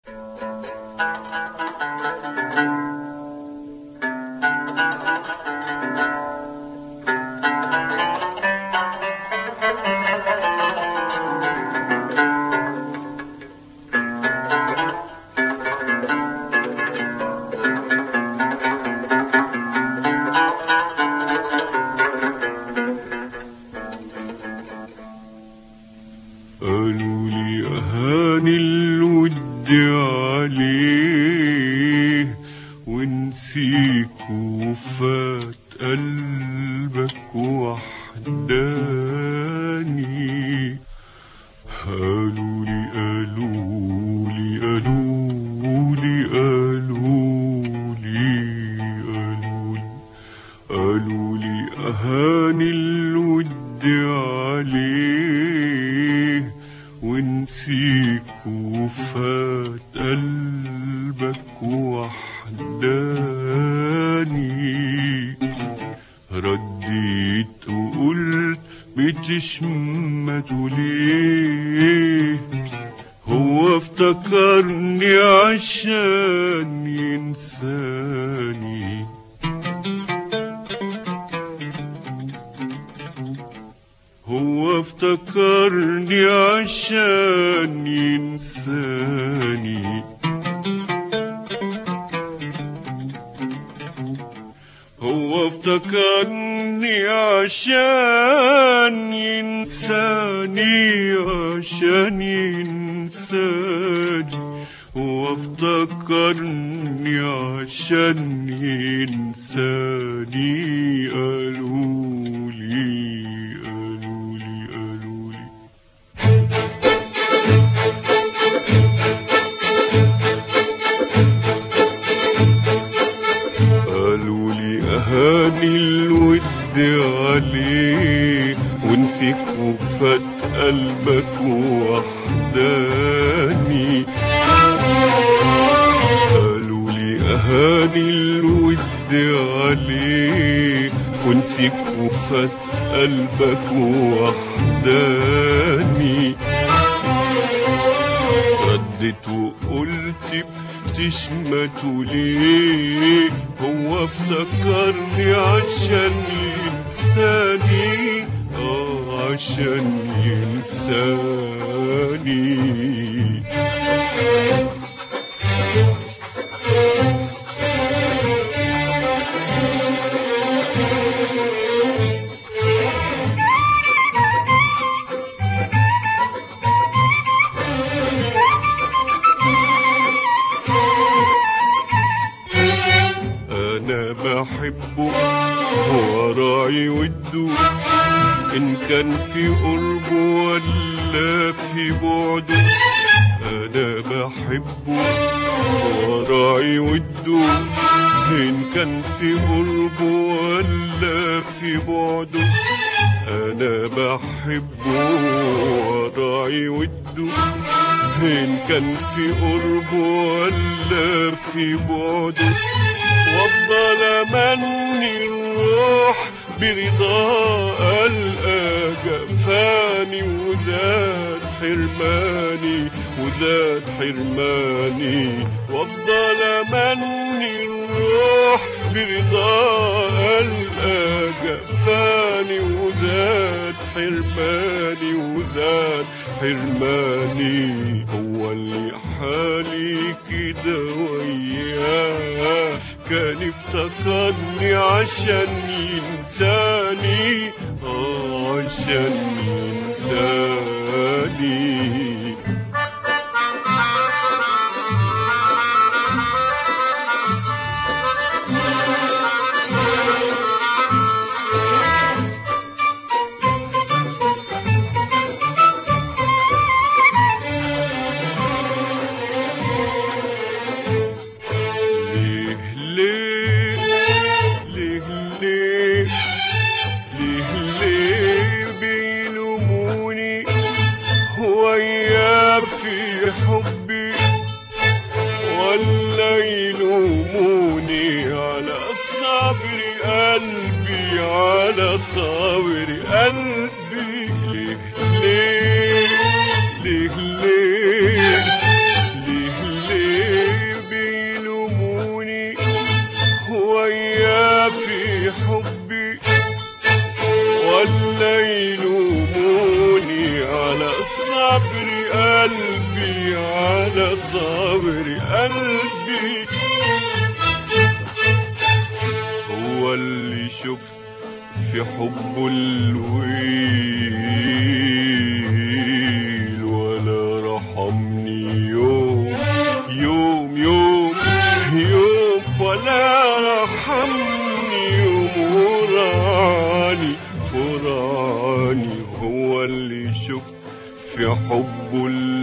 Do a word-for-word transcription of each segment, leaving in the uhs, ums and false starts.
قالوا لي أهاني الود عليه ونسيك وفات قلبك وحداني. قالوا لي قالوا لي قالوا لي قالوا لي قالوا لي قالوا لي أهاني الود عليه ونسيك وفات قلبك وحداني. رديت وقلت بتشمتوا ليه؟ هو افتكرني عشان ينساني. هو افتكرني عشان ينساني. هو افتكرني عشان ينساني عشان ينساني. هو افتكرني عشان ينساني. قالوا لي أهاني الود عليه ونسيك وفات قلبك وحداني. قالوا لي أهاني الود عليه ونسيك وفات قلبك وحداني. ردت وقلت بتشمتوا ليه؟ هو افتكرني عشان ينساني. اه عشان ينساني. أنا بحبه هو راعي وده، إن كان في قربه ولا في بعده. أنا بحبه هو راعي وده، إن كان في قربه ولا في بعده. أنا بحبه هو راعي وده، إن كان في قربه ولا في بعده. وافضل امني الروح برضا القى جفاني وزاد حرماني وزاد حرماني. وافضل امني الروح برضا القى جفاني وزاد حرماني وزاد حرماني. هو اللي حالي كده وياه كان افتكرني عشان ينساني. اه عشان ينساني. حبي ولا يلوموني على صبر قلبي على صبر قلبي. ليه ليه ليه ليه ليه على صبر قلبي. هو اللي شفت في حبه الويل ولا رحمني يوم يوم يوم يوم، ولا رحمني يوم وراني وراني. هو اللي شفت في حبه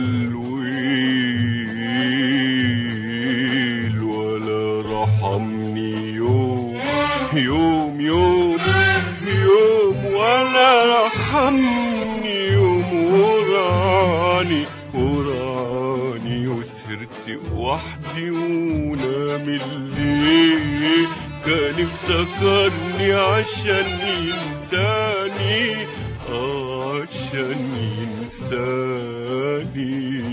الويل ولا رحمني يوم يوم يوم يوم، ولا رحمني يوم وراني وراني. وسهرت وحدي ونام الليل، كان افتكرني عشان ينساني، عشان ينساني.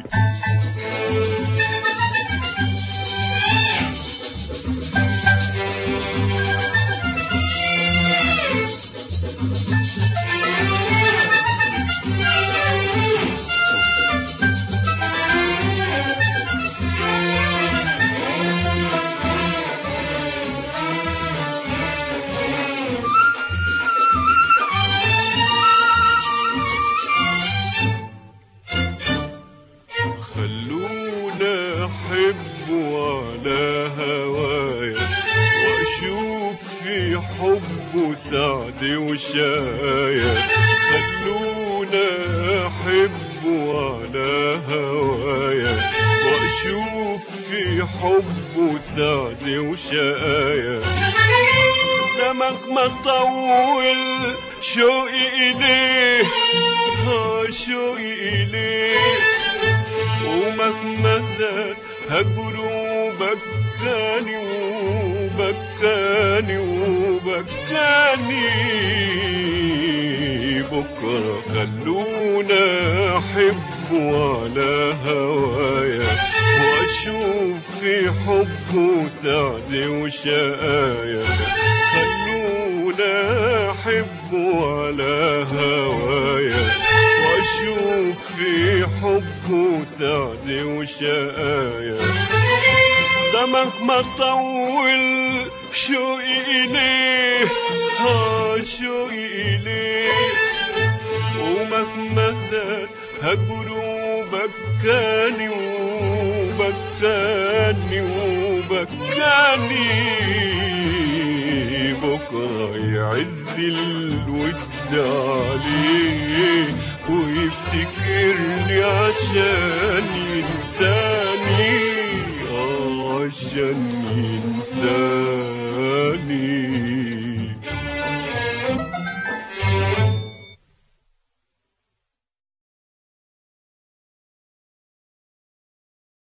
خلونا أحب على هوايا، وأشوف في حبه سعد وشايا. خلونا أحب على هوايا، وأشوف في حبه سعد وشايا. دمك ما طول شوقي إليه، ها شوقي إليه. ومهما زاد هجره بكاني وبكاني وبكاني. بكرة خلونا أحب على هوايا، وأشوف في حبه سعد وشقايا. خلونا أحب على هوايا، وأشوف في حبه سعد وشقايا. ده مهما طول شوقي إليه، ها شوقي إليه. ومهما زاد هجره بكاني وبكاني وبكاني. بكرة يعز الود عليه ويفتكرني عشان ينساني، عشان